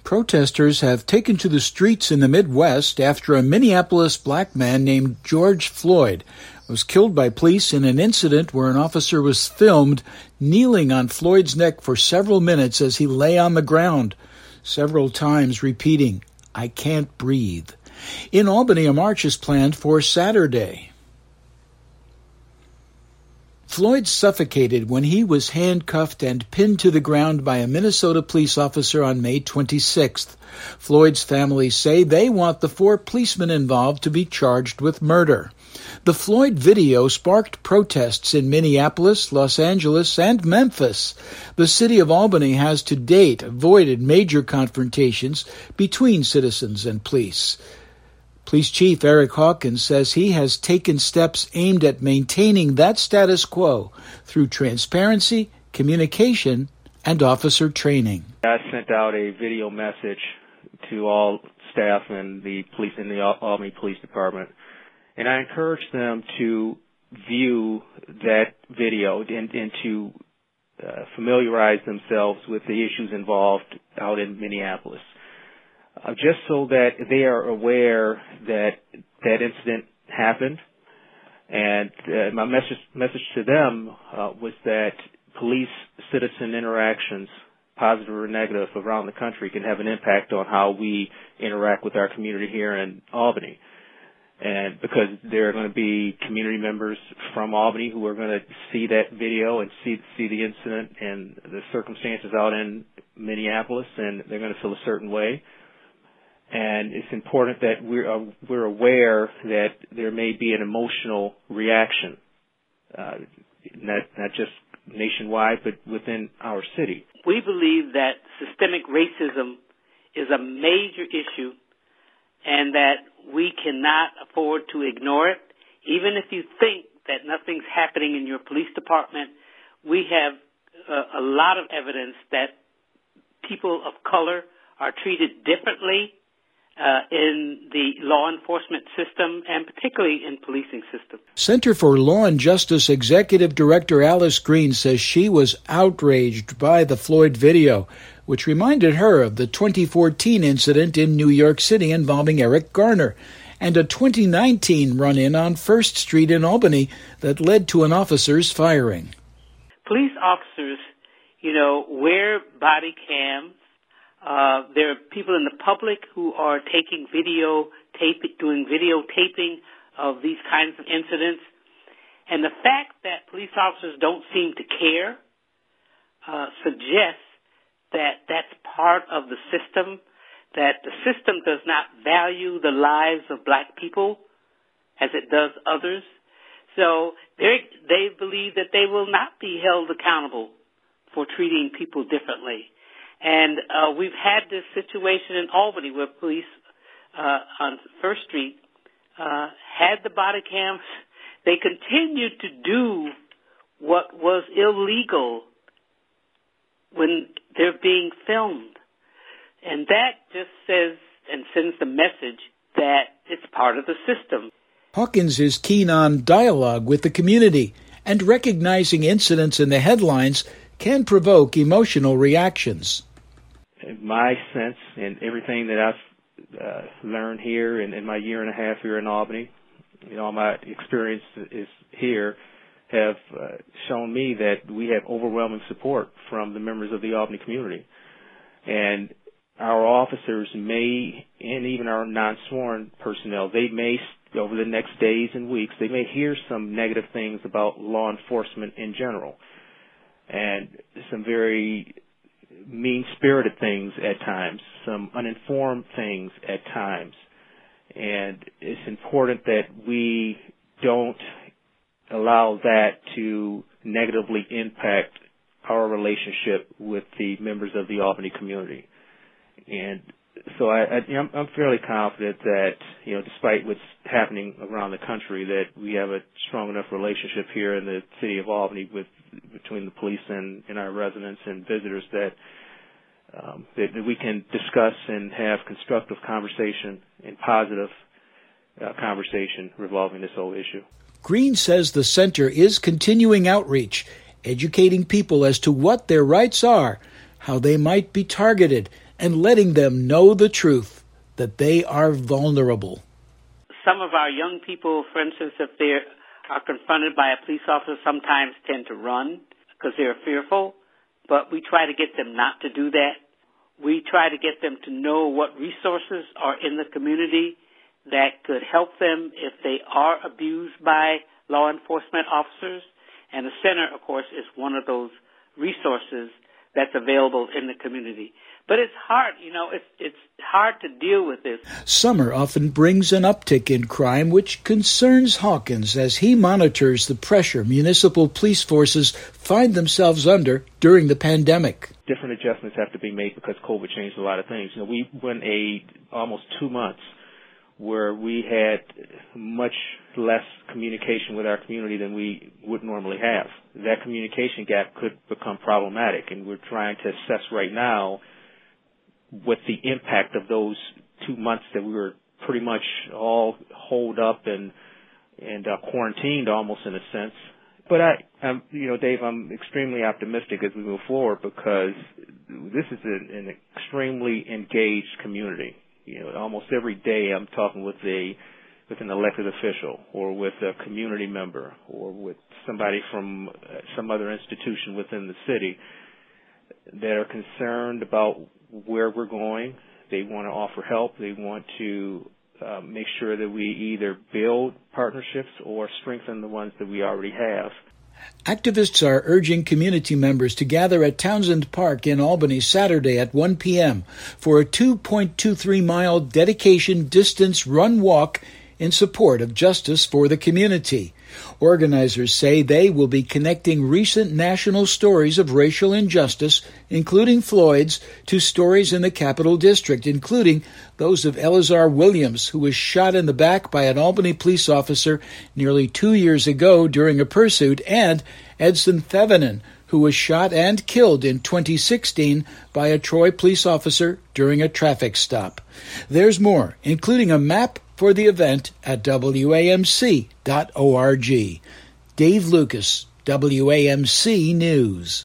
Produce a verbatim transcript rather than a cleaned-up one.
Protesters have taken to the streets in the Midwest after a Minneapolis black man named George Floyd was killed by police in an incident where an officer was filmed kneeling on Floyd's neck for several minutes as he lay on the ground, several times repeating, "I can't breathe." In Albany, a march is planned for Saturday. Floyd suffocated when he was handcuffed and pinned to the ground by a Minnesota police officer on May twenty-sixth. Floyd's family say they want the four policemen involved to be charged with murder. The Floyd video sparked protests in Minneapolis, Los Angeles, and Memphis. The city of Albany has to date avoided major confrontations between citizens and police. Police Chief Eric Hawkins says he has taken steps aimed at maintaining that status quo through transparency, communication, and officer training. I sent out a video message to all staff in the police in the Albany Police Department, and I encouraged them to view that video and, and to uh, familiarize themselves with the issues involved out in Minneapolis. Uh, just so that they are aware that that incident happened. And uh, my message message to them uh, was that police-citizen interactions, positive or negative, around the country can have an impact on how we interact with our community here in Albany. And because there are going to be community members from Albany who are going to see that video and see see the incident and the circumstances out in Minneapolis, and they're going to feel a certain way. And it's important that we're, uh, we're aware that there may be an emotional reaction, uh, not, not just nationwide, but within our city. We believe that systemic racism is a major issue and that we cannot afford to ignore it. Even if you think that nothing's happening in your police department, we have uh, a lot of evidence that people of color are treated differently Uh, in the law enforcement system and particularly in policing system. Center for Law and Justice Executive Director Alice Green says she was outraged by the Floyd video, which reminded her of the twenty fourteen incident in New York City involving Eric Garner and a twenty nineteen run-in on First Street in Albany that led to an officer's firing. Police officers, you know, wear body cams. Uh, there are people in the public who are taking video tape, doing videotaping of these kinds of incidents. And the fact that police officers don't seem to care uh, suggests that that's part of the system, that the system does not value the lives of black people as it does others. So they they believe that they will not be held accountable for treating people differently. And uh, we've had this situation in Albany where police uh, on First Street uh, had the body cams. They continued to do what was illegal when they're being filmed. And that just says and sends the message that it's part of the system. Hawkins is keen on dialogue with the community, and recognizing incidents in the headlines can provoke emotional reactions. My sense and everything that I've uh, learned here in, in my year and a half here in Albany, you know, my experience is here have uh, shown me that we have overwhelming support from the members of the Albany community. And our officers may, and even our non-sworn personnel, they may, over the next days and weeks, they may hear some negative things about law enforcement in general, and some very mean-spirited things at times, some uninformed things at times. And it's important that we don't allow that to negatively impact our relationship with the members of the Albany community. And so I, I, I'm, I'm fairly confident that, you know, despite what's happening around the country, that we have a strong enough relationship here in the city of Albany with between the police and, and our residents and visitors that, um, that that we can discuss and have constructive conversation and positive uh, conversation revolving this whole issue. Green says the center is continuing outreach, educating people as to what their rights are, how they might be targeted, and letting them know the truth, that they are vulnerable. Some of our young people, for instance, if they are confronted by a police officer, sometimes tend to run because they're fearful, but we try to get them not to do that. We try to get them to know what resources are in the community that could help them if they are abused by law enforcement officers. And the center, of course, is one of those resources that's available in the community. But it's hard, you know, it's it's hard to deal with this. Summer often brings an uptick in crime, which concerns Hawkins as he monitors the pressure municipal police forces find themselves under during the pandemic. Different adjustments have to be made because COVID changed a lot of things. You know, we went a almost two months where we had much less communication with our community than we would normally have. That communication gap could become problematic, and we're trying to assess right now what the impact of those two months that we were pretty much all holed up and and uh, quarantined almost in a sense. But I, I'm, you know, Dave, I'm extremely optimistic as we move forward because this is an, an extremely engaged community. You know, almost every day I'm talking with a with an elected official or with a community member or with somebody from some other institution within the city that are concerned about where we're going. They want to offer help. They want to uh, make sure that we either build partnerships or strengthen the ones that we already have. Activists are urging community members to gather at Townsend Park in Albany Saturday at one p.m. for a two point two three mile dedication distance run walk in support of justice for the community. Organizers say they will be connecting recent national stories of racial injustice, including Floyd's, to stories in the Capital District, including those of Elazar Williams, who was shot in the back by an Albany police officer nearly two years ago during a pursuit, and Edson Thevenin, who was shot and killed in twenty sixteen by a Troy police officer during a traffic stop. There's more, including a map for the event at W A M C dot org. Dave Lucas, W A M C News.